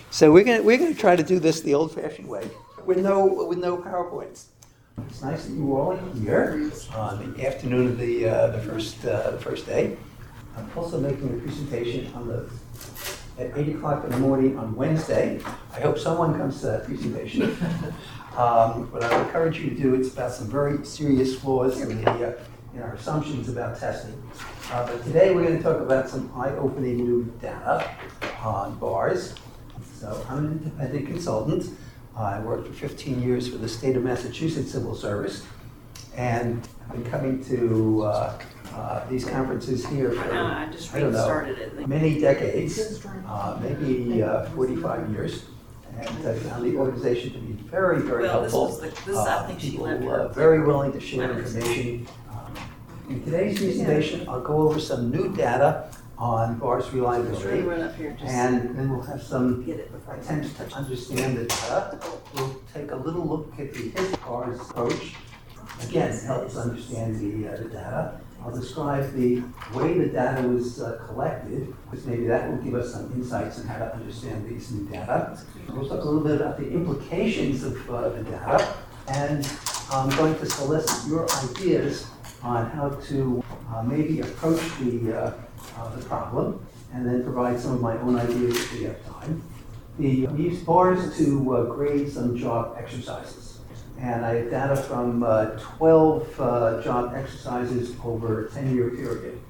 So we're gonna try to do this the old-fashioned way, with no PowerPoints. It's nice that you all are here on the afternoon of the first day. I'm also making a presentation at 8 o'clock in the morning on Wednesday. I hope someone comes to that presentation. What I would encourage you to do, it's about some very serious flaws in our assumptions about testing. But today we're going to talk about some eye-opening new data on bars. So I'm an independent consultant. I worked for 15 years for the state of Massachusetts Civil Service, and I've been coming to these conferences here for, I don't know, many decades, maybe 45 years. And I found the organization to be very, very helpful. People very willing to share information. In today's presentation, I'll go over some new data on bars reliability, and then we'll have some attempts to understand the data. We'll take a little look at the bars approach. Again, it helps understand the data. I'll describe the way the data was collected, because maybe that will give us some insights on how to understand these new data. We'll talk a little bit about the implications of the data, and I'm going to solicit your ideas on how to maybe approach the problem, and then provide some of my own ideas if we have time. We use bars to grade some job exercises. And I have data from 12 job exercises over a 10-year period.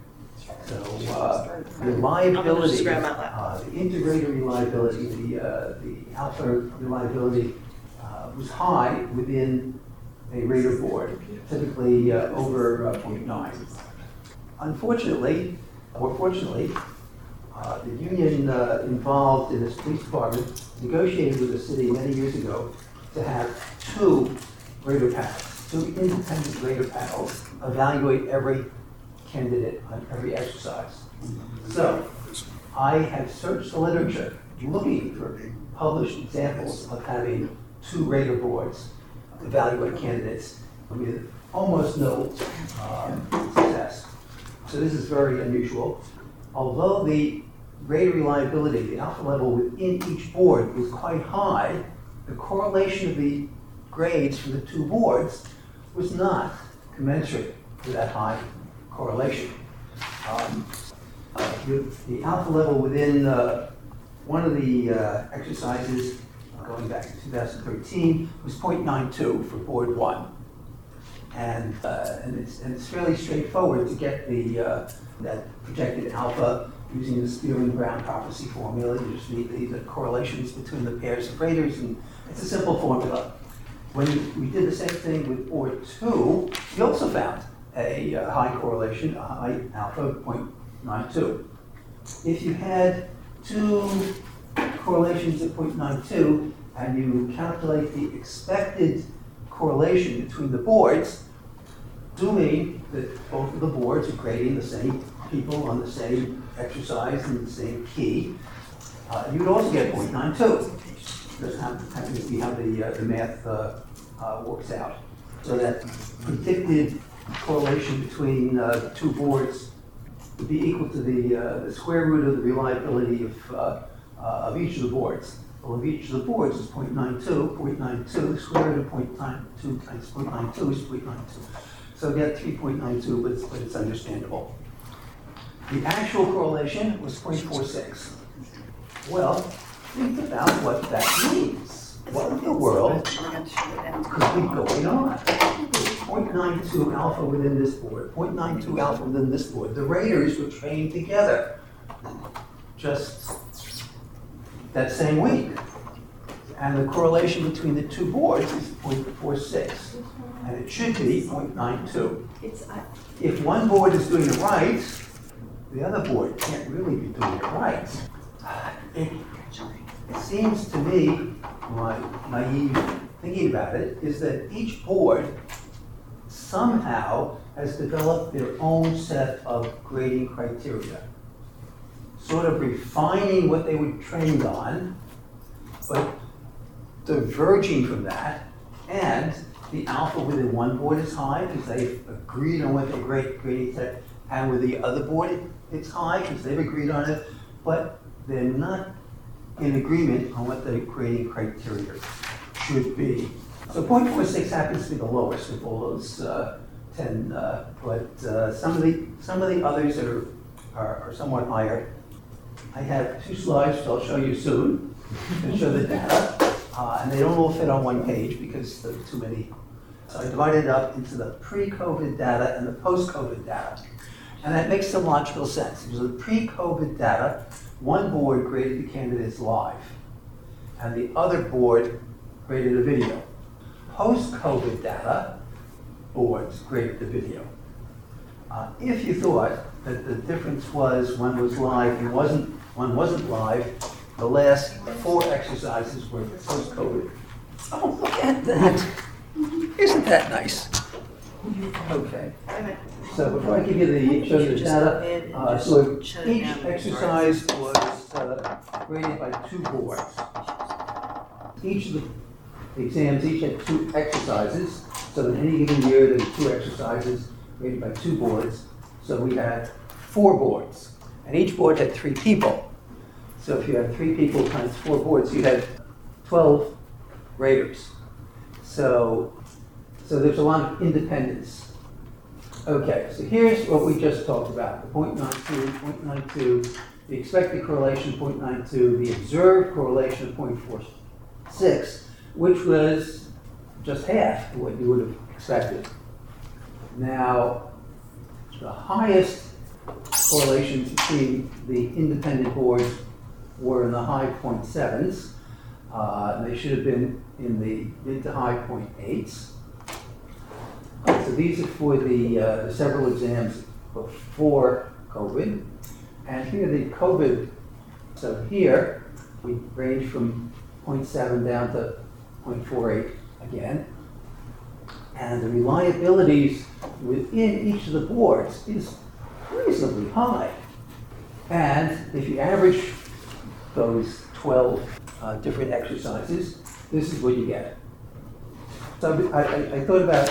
So reliability, the integrator reliability, the alpha reliability was high within a rater board, typically over 0.9. Unfortunately, or fortunately, the union involved in this police department negotiated with the city many years ago to have two independent rater panels evaluate every candidate on every exercise. So I have searched the literature looking for published examples of having two rater boards evaluate candidates with almost no success. So this is very unusual. Although the rater reliability, the alpha level within each board was quite high, the correlation of the grades for the two boards was not commensurate with that high correlation. The alpha level within one of the exercises, going back to 2013, was 0.92 for board one. And it's fairly straightforward to get that projected alpha using the Spearman-Brown prophecy formula. You just need the correlations between the pairs of raters, and it's a simple formula. When we did the same thing with board two, we also found a high correlation, a high alpha of 0.92. If you had two correlations at 0.92 and you calculate the expected correlation between the boards, assuming that both of the boards are grading the same people on the same exercise and the same key, you would also get 0.92. That's happens to be how the math works out. So that predicted correlation between the two boards would be equal to the square root of the reliability of each of the boards. Well, if each of the boards is 0.92, the square root of 0.92 times 0.92 is 0.92. So we get 3.92, but it's understandable. The actual correlation was 0.46. Well, think about what that means. What in the world could be going on? 0.92 alpha within this board, 0.92 alpha within this board. The raters were trained together just that same week. And the correlation between the two boards is 0.46. And it should be 0.92. If one board is doing it right, the other board can't really be doing it right. It seems to me, my naive thinking about it, is that each board somehow has developed their own set of grading criteria, sort of refining what they were trained on, but diverging from that, and the alpha within one board is high because they've agreed on what their grading set, and with the other board it's high because they've agreed on it, but they're not in agreement on what the grading criteria should be. So 0.46 happens to be the lowest of all those 10, but some of the others are somewhat higher. I have 2 slides, which I'll show you soon, to show the data, and they don't all fit on one page because there are too many. So I divided it up into the pre-COVID data and the post-COVID data. And that makes some logical sense. So the pre-COVID data, one board graded the candidates live, and the other board graded a video. Post-COVID data, boards graded the video. If you thought that the difference was one was live and one wasn't live, the last 4 exercises were post-COVID. Oh, look at that. Isn't that nice? Okay. So before I give you show you the data, so each exercise was graded by 2 boards. Each of the exams each had 2 exercises. So in any given year, there were 2 exercises graded by 2 boards. So we had 4 boards, and each board had 3 people. So if you have 3 people times 4 boards, you had 12 graders. So there's a lot of independence. Okay, so here's what we just talked about, the 0.92, the expected correlation 0.92, the observed correlation of 0.46, which was just half of what you would have expected. Now, the highest correlations between the independent boards were in the high 0.7s. They should have been in the mid to high 0.8s. So these are for the several exams before COVID. And here the COVID, so here we range from 0.7 down to 0.48 again. And the reliabilities within each of the boards is reasonably high. And if you average those 12 different exercises, this is what you get. So I thought about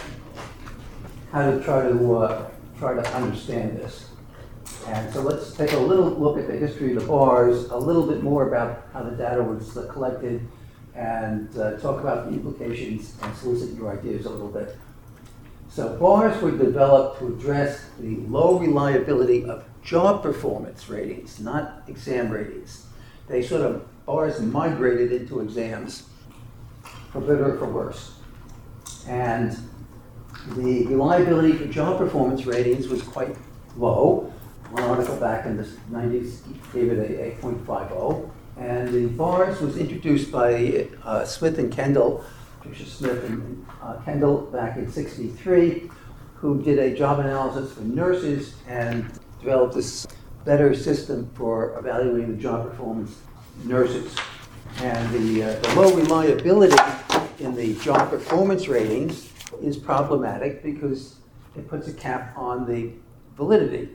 how to try to understand this. And so let's take a little look at the history of the bars, a little bit more about how the data was collected, and talk about the implications and solicit your ideas a little bit. So bars were developed to address the low reliability of job performance ratings, not exam ratings. Bars migrated into exams, for better or for worse. And the reliability for job performance ratings was quite low. One article back in the 90s gave it a 0.50. And the bars was introduced by Smith and Kendall, Patricia Smith and Kendall back in '63, who did a job analysis for nurses and developed this better system for evaluating the job performance of nurses. And the low reliability in the job performance ratings is problematic because it puts a cap on the validity.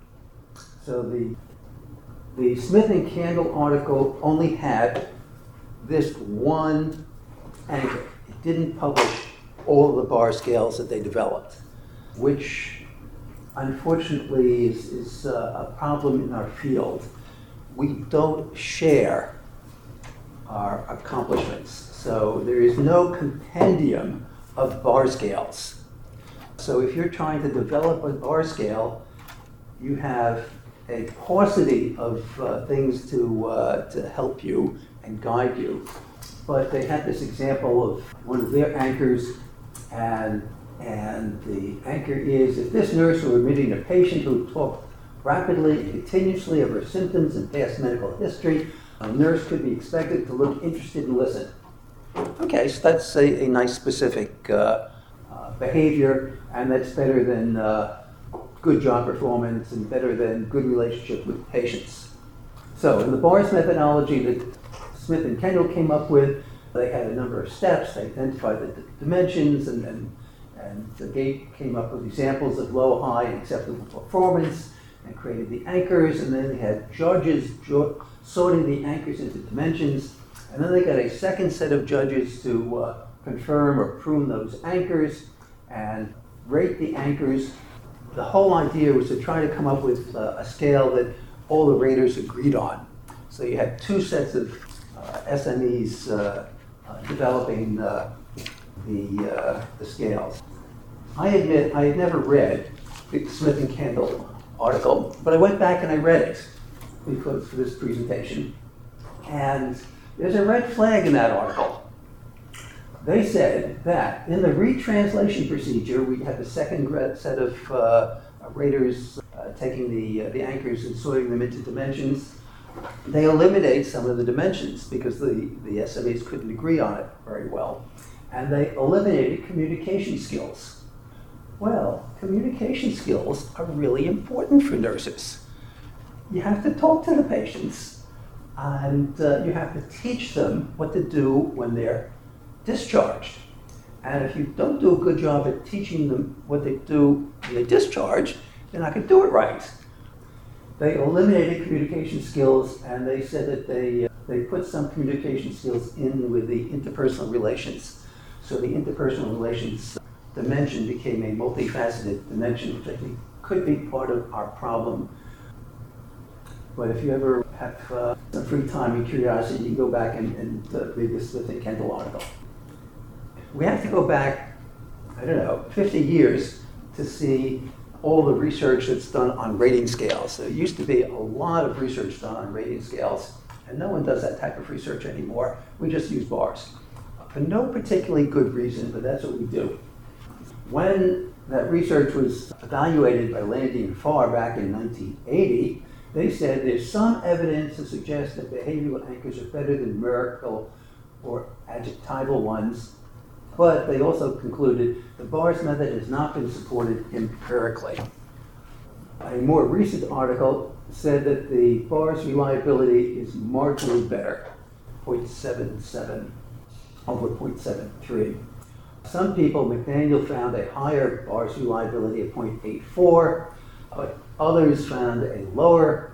So the Smith and Kendall article only had this one anchor. It didn't publish all of the bar scales that they developed, which unfortunately is a problem in our field. We don't share our accomplishments. So there is no compendium of bar scales. So if you're trying to develop a bar scale, you have a paucity of things to help you and guide you. But they had this example of one of their anchors, and the anchor is, if this nurse were admitting a patient who talked rapidly and continuously of her symptoms and past medical history, a nurse could be expected to look interested and listen. Okay, so that's a nice specific behavior, and that's better than good job performance and better than good relationship with patients. So in the BARS methodology that Smith and Kendall came up with, they had a number of steps. They identified the dimensions and they came up with examples of low, high, and acceptable performance and created the anchors, and then they had judges sorting the anchors into dimensions, and then they got a second set of judges to confirm or prune those anchors and rate the anchors. The whole idea was to try to come up with a scale that all the raters agreed on. So you had two sets of SMEs developing the scales. I admit I had never read the Smith and Kendall article, but I went back and I read it for this presentation. And there's a red flag in that article. They said that in the retranslation procedure, we had the second set of raters taking the anchors and sorting them into dimensions. They eliminate some of the dimensions because the SMEs couldn't agree on it very well. And they eliminated communication skills. Well, communication skills are really important for nurses. You have to talk to the patients, and you have to teach them what to do when they're discharged. And if you don't do a good job at teaching them what they do when they discharge, they're not going to do it right. They eliminated communication skills, and they said that they put some communication skills in with the interpersonal relations. So the interpersonal relations dimension became a multifaceted dimension, which I think could be part of our problem. But if you ever have some free time and curiosity, you can go back and read the Smith and Kendall article. We have to go back, 50 years to see all the research that's done on rating scales. There used to be a lot of research done on rating scales, and no one does that type of research anymore. We just use bars. For no particularly good reason, but that's what we do. When that research was evaluated by Landy and Farr back in 1980, they said there's some evidence to suggest that behavioral anchors are better than numerical or adjectival ones, but they also concluded the bars method has not been supported empirically. A more recent article said that the bars reliability is marginally better, 0.77 over 0.73. Some people, McDaniel found a higher bars reliability of 0.84, but others found a lower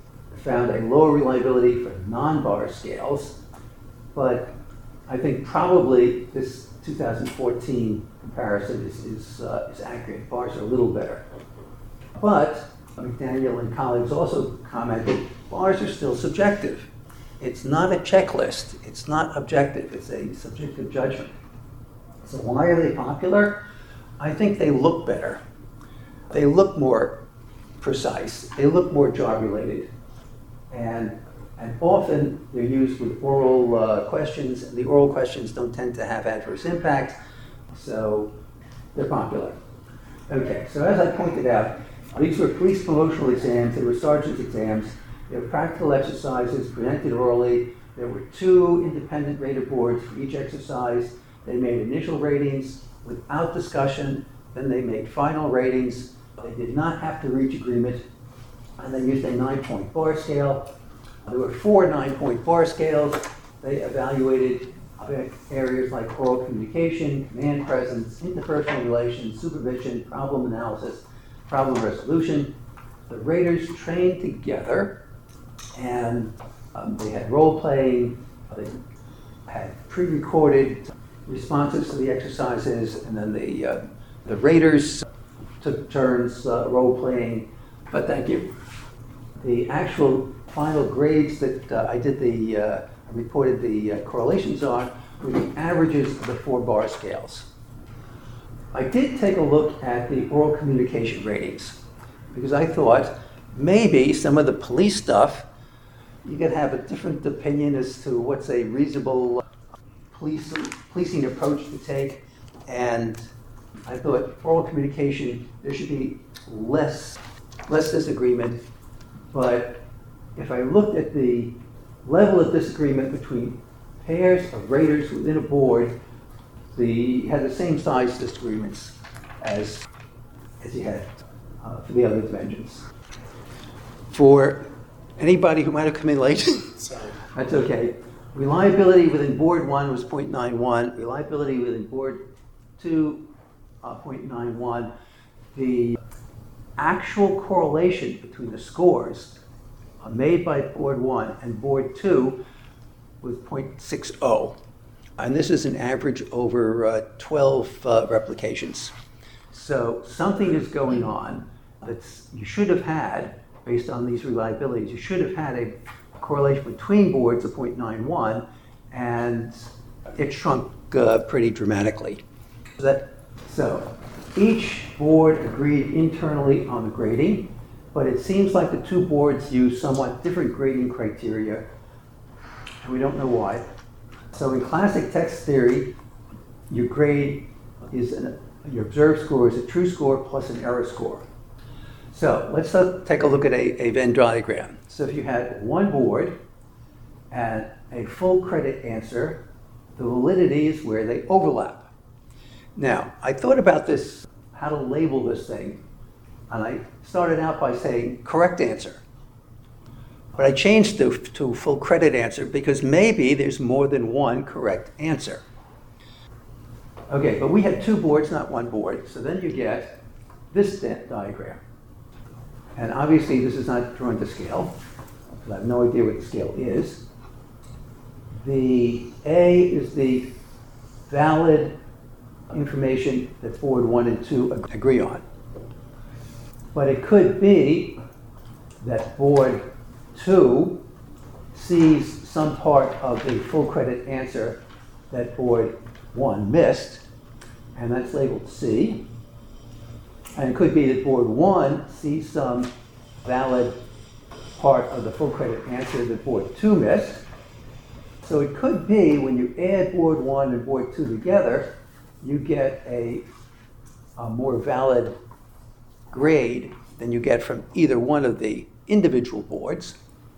reliability for non-bar scales. But I think probably this 2014 comparison is accurate. Bars are a little better. But McDaniel and colleagues also commented, bars are still subjective. It's not a checklist. It's not objective. It's a subjective judgment. So why are they popular? I think they look better. They look more precise. They look more job-related. And often they're used with oral questions, and the oral questions don't tend to have adverse impact, so they're popular. Okay, so as I pointed out, these were police promotional exams, they were sergeant's exams, they were practical exercises presented orally, there were 2 independent rater boards for each exercise. They made initial ratings without discussion, then they made final ratings. They did not have to reach agreement, and they used a 9-point bar scale. There were 4 9-point bar scales. They evaluated areas like oral communication, command presence, interpersonal relations, supervision, problem analysis, problem resolution. The raters trained together, and they had role playing, they had pre-recorded responses to the exercises, and then the raters took turns role playing. But thank you. The actual final grades that I reported the correlations on were the averages of the 4 bar scales. I did take a look at the oral communication ratings because I thought maybe some of the police stuff, you could have a different opinion as to what's a reasonable policing approach to take, and I thought oral communication, there should be less disagreement, but if I looked at the level of disagreement between pairs of raters within a board, had the same size disagreements as you had for the other dimensions. For anybody who might have come in late, that's okay. Reliability within board 1 was 0.91. Reliability within board 2, 0.91. The actual correlation between the scores made by board 1 and board 2 was 0.60. And this is an average over 12 replications. So something is going on that you should have had, based on these reliabilities, you should have had correlation between boards of 0.91, and it shrunk pretty dramatically. So each board agreed internally on the grading, but it seems like the two boards use somewhat different grading criteria, and we don't know why. So in classic text theory, your grade is your observed score is a true score plus an error score. So let's take a look at a Venn diagram. So if you had one board and a full credit answer, the validity is where they overlap. Now, I thought about this, how to label this thing, and I started out by saying correct answer. But I changed to full credit answer because maybe there's more than one correct answer. Okay, but we had two boards, not one board. So then you get this diagram. And obviously this is not drawn to scale, because I have no idea what the scale is. The A is the valid information that board 1 and 2 agree on. But it could be that board 2 sees some part of the full credit answer that board 1 missed, and that's labeled C. And it could be that board 1 sees some valid part of the full credit answer that board 2 missed. So it could be when you add board 1 and board 2 together, you get a more valid grade than you get from either one of the individual boards.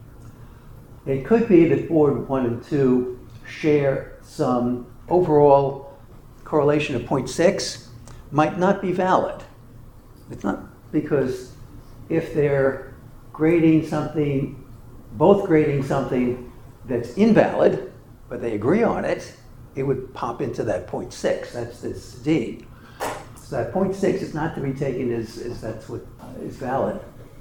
It could be that board 1 and 2 share some overall correlation of 0.6, might not be valid. It's not, because if they're grading something, both grading something that's invalid, but they agree on it, it would pop into that 0.6. That's this D. So that 0.6 is not to be taken as that's what is valid.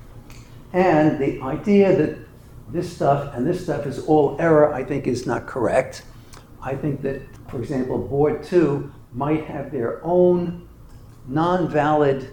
And the idea that this stuff and this stuff is all error, I think, is not correct. I think that, for example, board 2 might have their own non-valid,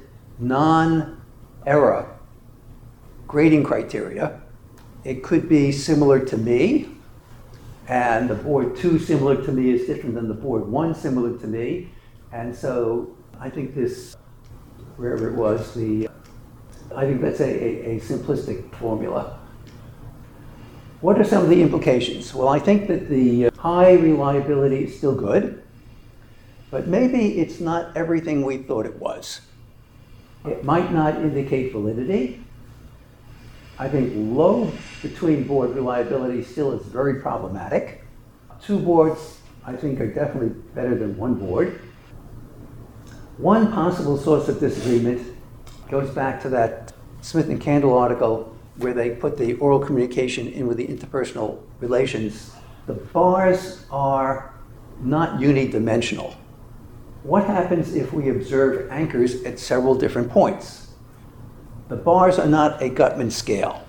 non-error grading criteria. It could be similar to me, and the board 2 similar to me is different than the board 1 similar to me. And so I think this, wherever it was, I think that's a simplistic formula. What are some of the implications? Well, I think that the high reliability is still good, but maybe it's not everything we thought it was. It might not indicate validity. I think low between board reliability still is very problematic. Two boards, I think, are definitely better than one board. One possible source of disagreement goes back to that Smith and Candle article where they put the oral communication in with the interpersonal relations. The bars are not unidimensional. What happens if we observe anchors at several different points? The bars are not a Gutman scale.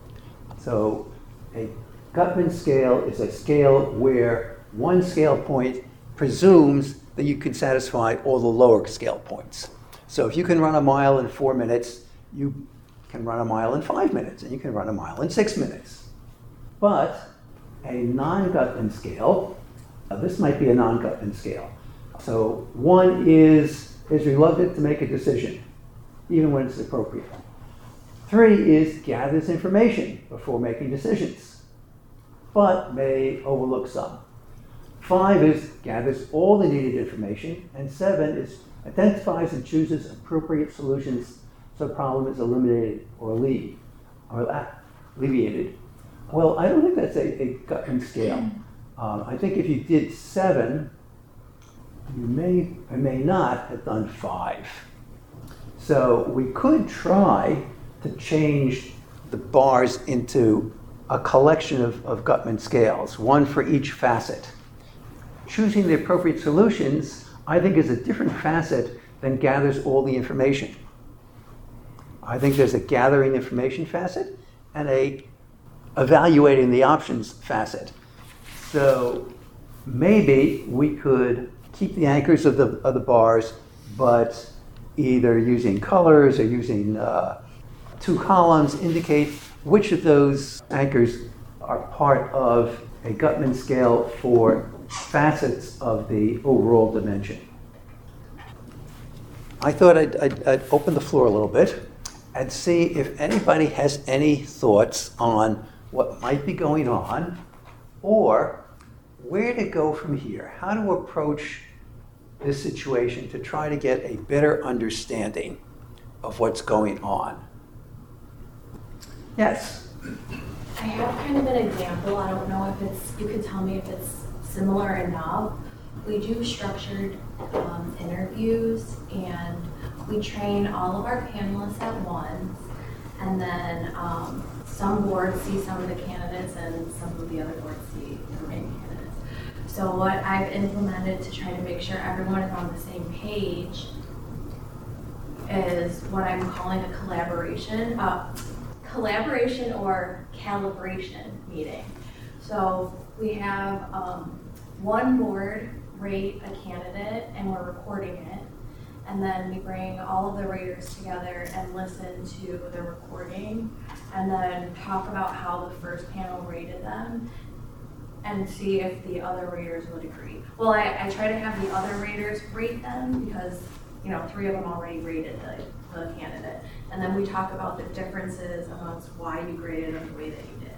So a Gutman scale is a scale where one scale point presumes that you can satisfy all the lower scale points. So if you can run a mile in 4 minutes, you can run a mile in 5 minutes, and you can run a mile in 6 minutes. But a non-Gutman scale, this might be a non-Gutman scale. So 1 is reluctant to make a decision, even when it's appropriate. 3 is gathers information before making decisions, but may overlook some. 5 is gathers all the needed information, and 7 is identifies and chooses appropriate solutions so the problem is eliminated or alleviated. Well, I don't think that's a Gutman scale. I think if you did 7, you may or may not have done 5. So we could try to change the bars into a collection of Gutman scales, one for each facet. Choosing the appropriate solutions, I think, is a different facet than gathers all the information. I think there's a gathering information facet and a evaluating the options facet. So maybe we could keep the anchors of the bars, but either using colors or using 2 columns indicate which of those anchors are part of a Gutman scale for facets of the overall dimension. I thought I'd open the floor a little bit and see if anybody has any thoughts on what might be going on or where to go from here, how to approach this situation to try to get a better understanding of what's going on. Yes? I have kind of an example. I don't know if it's, you could tell me if it's similar enough. We do structured interviews, and we train all of our panelists at once, and then some boards see some of the candidates and some of the other boards see the remaining candidates. So what I've implemented to try to make sure everyone is on the same page is what I'm calling a collaboration or calibration meeting. So we have one board rate a candidate, and we're recording it. And then we bring all of the raters together and listen to the recording, and then talk about how the first panel rated them, and see if the other raters would agree. Well, I try to have the other raters rate them because, you know, 3 of them already rated the candidate. And then we talk about the differences amongst why you graded them the way that you did.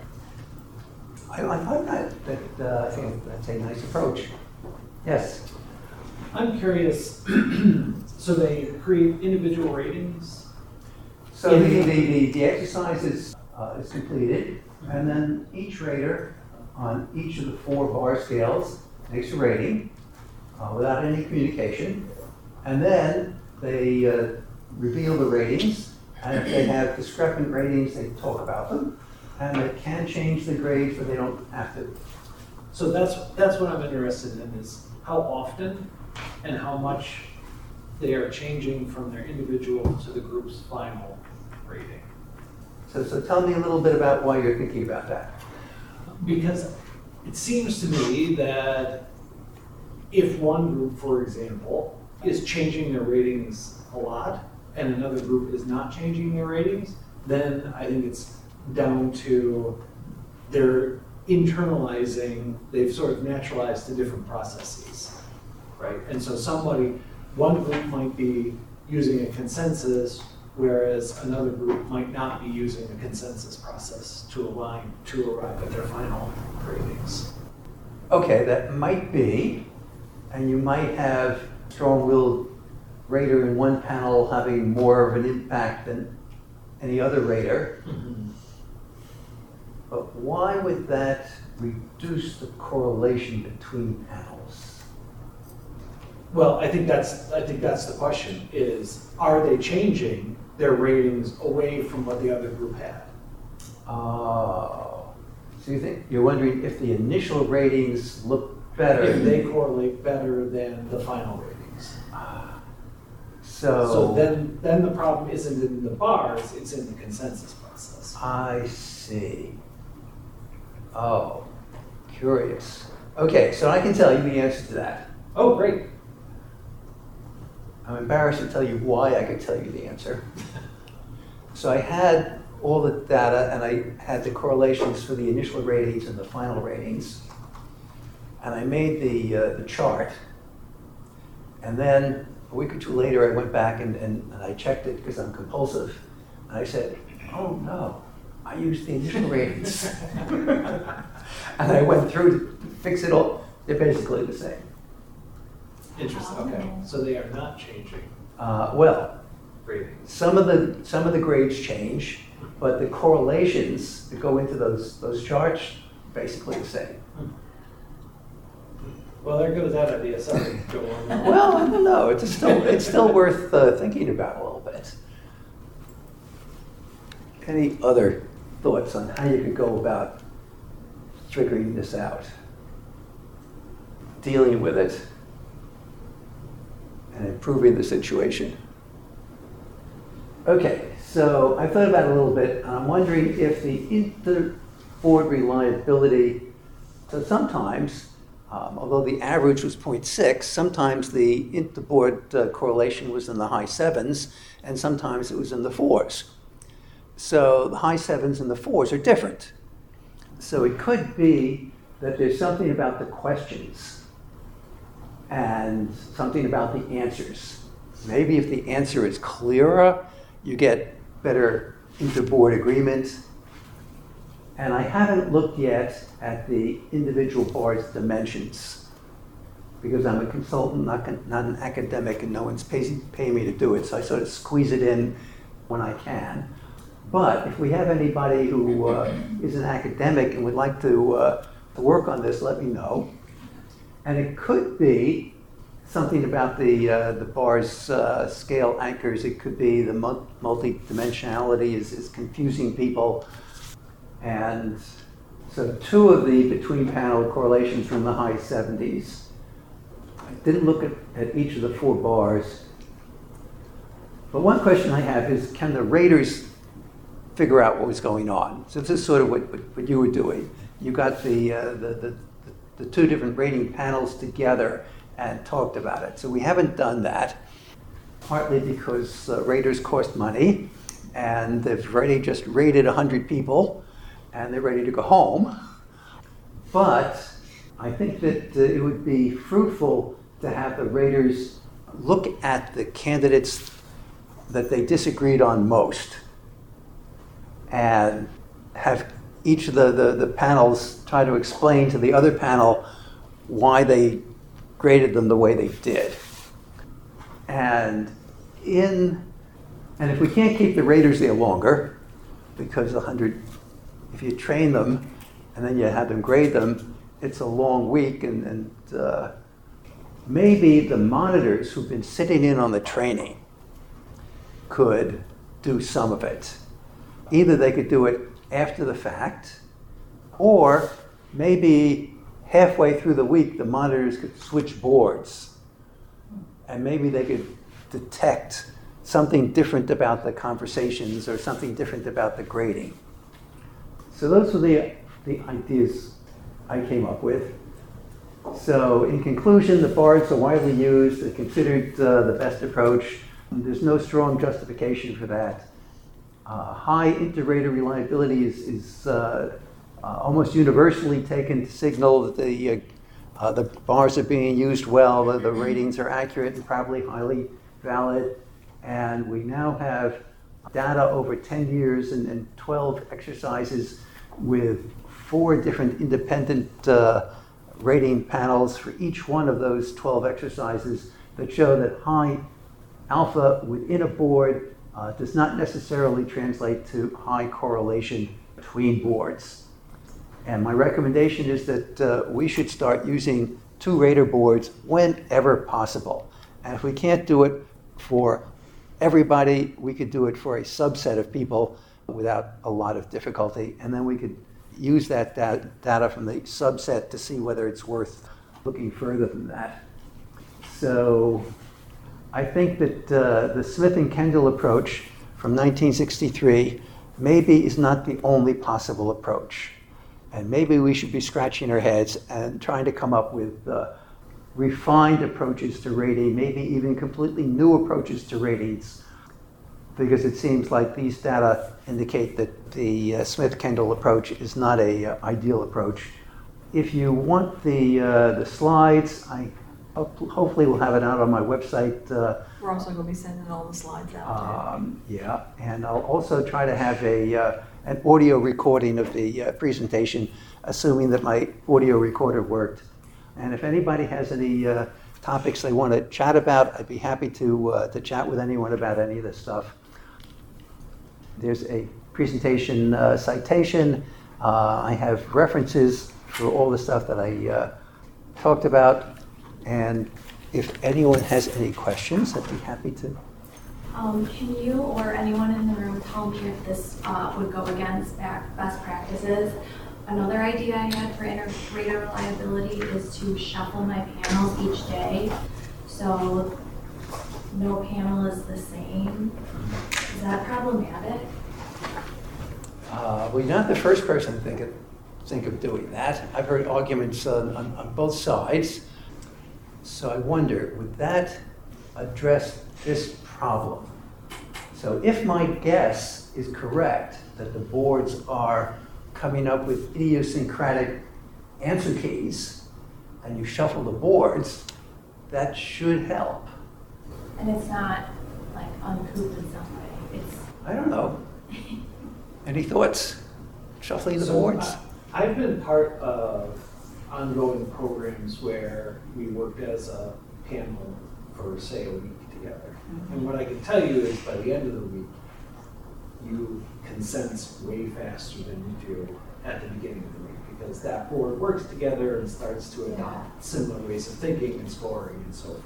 I find that I think that's a nice approach. Yes? I'm curious, so they create individual ratings? So the exercise is completed, and then each rater on each of the 4 bar scales makes a rating without any communication, and then they reveal the ratings, and if they have discrepant ratings, they talk about them, and they can change the grades, but they don't have to. So that's what I'm interested in, is how often and how much they are changing from their individual to the group's final rating. So tell me a little bit about why you're thinking about that. Because it seems to me that if one group, for example, is changing their ratings a lot and another group is not changing their ratings, then I think it's down to their internalizing, they've sort of naturalized to different processes, right? And so one group might be using a consensus, whereas another group might not be using a consensus process to arrive at their final ratings. Okay, that might be, and you might have strong-willed rater in one panel having more of an impact than any other rater. Mm-hmm. But why would that reduce the correlation between panels? Well, I think that's the question, is are they changing their ratings away from what the other group had? Oh, so you're wondering if the initial ratings look better. If they correlate better than the final ratings. So then the problem isn't in the bars, it's in the consensus process. I see. Oh, curious. Okay, so I can tell you the answer to that. Oh, great. I'm embarrassed to tell you why I could tell you the answer. So I had all the data, and I had the correlations for the initial ratings and the final ratings. And I made the chart. And then a week or 2 later, I went back and I checked it because I'm compulsive. And I said, oh no, I used the initial ratings. And I went through to fix it all. They're basically the same. Interesting. Okay, so they are not changing Well, ratings. some of the grades change, but the correlations that go into those charts basically the same. Well, there goes that idea. Sorry, go on. Well, I don't know. It's still worth thinking about a little bit. Any other thoughts on how you could go about figuring this out, dealing with it, and improving the situation? Okay, so I thought about it a little bit, and I'm wondering if the inter-board reliability, so sometimes, although the average was 0.6, sometimes the inter-board correlation was in the high 7s, and sometimes it was in the 4s. So the high 7s and the 4s are different. So it could be that there's something about the questions and something about the answers. Maybe if the answer is clearer, you get better inter-board agreement. And I haven't looked yet at the individual boards' dimensions because I'm a consultant, not an academic, and no one's paying me to do it, so I sort of squeeze it in when I can. But if we have anybody who is an academic and would like to work on this, let me know. And it could be something about the bar's scale anchors. It could be the multi-dimensionality is confusing people. And so 2 of the between panel correlations were in the high 70s. I didn't look at each of the 4 bars. But one question I have is, can the raters figure out what was going on? So this is sort of what you were doing. You got the 2 different rating panels together and talked about it. So we haven't done that, partly because raters cost money, and they've already just rated 100 people, and they're ready to go home. But I think that it would be fruitful to have the raters look at the candidates that they disagreed on most and have each of the panels try to explain to the other panel why they graded them the way they did. And if we can't keep the raters there longer, because 100, if you train them and then you have them grade them, it's a long week, and maybe the monitors who've been sitting in on the training could do some of it. Either they could do it after the fact, or maybe halfway through the week the monitors could switch boards, and maybe they could detect something different about the conversations or something different about the grading. So those were the ideas I came up with. So in conclusion, the BARDs are widely used. They're considered the best approach. There's no strong justification for that. High inter-rater reliability is almost universally taken to signal that the bars are being used well, the ratings are accurate and probably highly valid. And we now have data over 10 years and 12 exercises with 4 different independent rating panels for each one of those 12 exercises that show that high alpha within a board does not necessarily translate to high correlation between boards. And my recommendation is that we should start using 2 rater boards whenever possible. And if we can't do it for everybody, we could do it for a subset of people without a lot of difficulty. And then we could use that data from the subset to see whether it's worth looking further than that. So I think that the Smith and Kendall approach from 1963 maybe is not the only possible approach. And maybe we should be scratching our heads and trying to come up with refined approaches to rating, maybe even completely new approaches to ratings, because it seems like these data indicate that the Smith-Kendall approach is not an ideal approach. If you want the slides, I hopefully will have it out on my website. We're also going to be sending all the slides out too. Yeah, and I'll also try to have an audio recording of the presentation, assuming that my audio recorder worked. And if anybody has any topics they want to chat about, I'd be happy to chat with anyone about any of this stuff. There's a presentation citation. I have references for all the stuff that I talked about. And if anyone has any questions, I'd be happy to. Can you or anyone in the room tell me if this would go against best practices? Another idea I had for inter-rater reliability is to shuffle my panels each day, so no panel is the same. Is that problematic? Well, you're not the first person to think of doing that. I've heard arguments on both sides. So I wonder, would that address this problem? So if my guess is correct, that the boards are coming up with idiosyncratic answer keys and you shuffle the boards, that should help. And it's not like uncouth in some way. It's, I don't know. Any thoughts? Shuffling the So, boards? I've been part of ongoing programs where we worked as a panel for, say, a week together. And what I can tell you is by the end of the week, you can sense way faster than you do at the beginning of the week because that board works together and starts to adopt similar ways of thinking and scoring and so forth.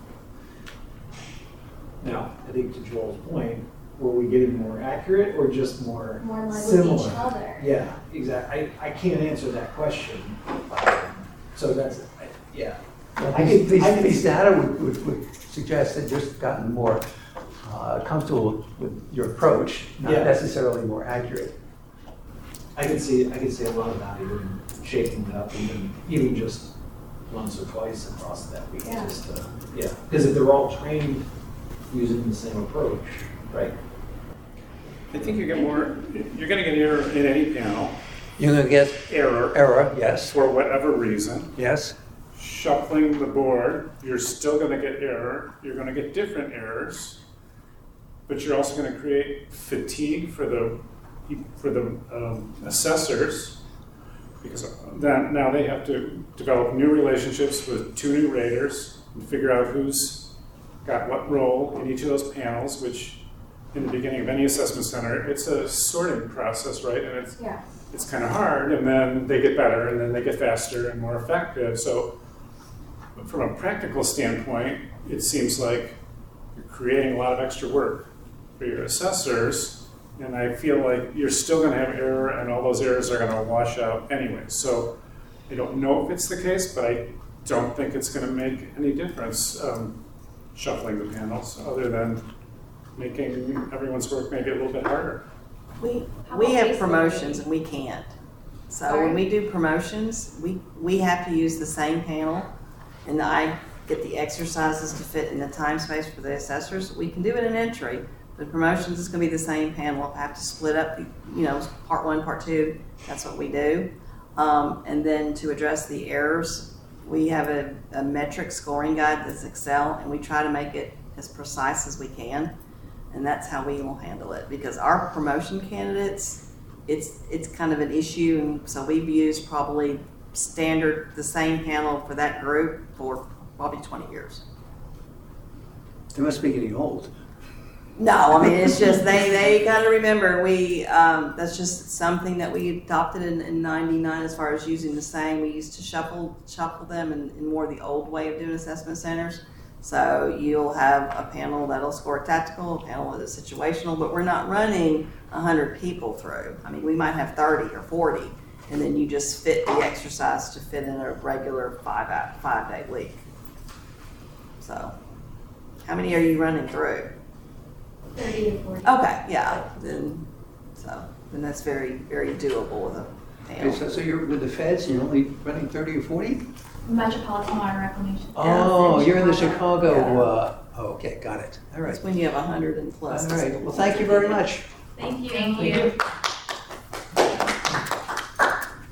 Now, I think to Joel's point, were we getting more accurate or just more more like similar? with each other. Yeah, exactly. I can't answer that question. So that's, yeah. These data would suggest that you've just gotten more comfortable with your approach, not Yeah. necessarily more accurate. I can see a lot of value in shaking it up even just once or twice across that week. Yeah. Yeah, because if they're all trained using the same approach, right? I think you're gonna get error in any panel, You're gonna get error yes, for whatever reason. yes. Shuffling the board, you're still gonna get error, you're gonna get different errors, but you're also gonna create fatigue for the assessors, because then now they have to develop new relationships with two new raters and figure out who's got what role in each of those panels, which in the beginning of any assessment center, it's a sorting process, right? And Yeah. it's kind of hard, and then they get better, and then they get faster and more effective. So from a practical standpoint, it seems like you're creating a lot of extra work for your assessors, and I feel like you're still going to have error, and all those errors are going to wash out anyway. So I don't know if it's the case, but I don't think it's going to make any difference shuffling the panels, other than making everyone's work maybe a little bit harder. We How about have baseball? promotions and we can't. So Sorry? when we do promotions, we have to use the same panel and I get the exercises to fit in the time space for the assessors. We can do it in entry, but promotions is gonna be the same panel. If I have to split up, part one, part two, that's what we do. And then to address the errors, we have a metric scoring guide that's Excel and we try to make it as precise as we can. And that's how we will handle it because our promotion candidates, it's kind of an issue. And so we've used probably the same panel for that group for probably 20 years. They must be getting old. No, I mean, it's just, they got to remember that's just something that we adopted in 99 as far as using the same. We used to shuffle them in more the old way of doing assessment centers. So you'll have a panel that'll score tactical, a panel that is situational, but we're not running 100 people through. I mean, we might have 30 or 40, and then you just fit the exercise to fit in a regular 5-day week. So, how many are you running through? 30 to 40. Okay, yeah, then that's very, very doable with a Okay, panel. so you're with the feds, you're only running 30 or 40? Metropolitan Water Reclamation. Oh, you're in the Chicago, Yeah. Okay, got it. All right. That's when you have 100 and plus. All right, well, thank you very much. Thank you. Thank you.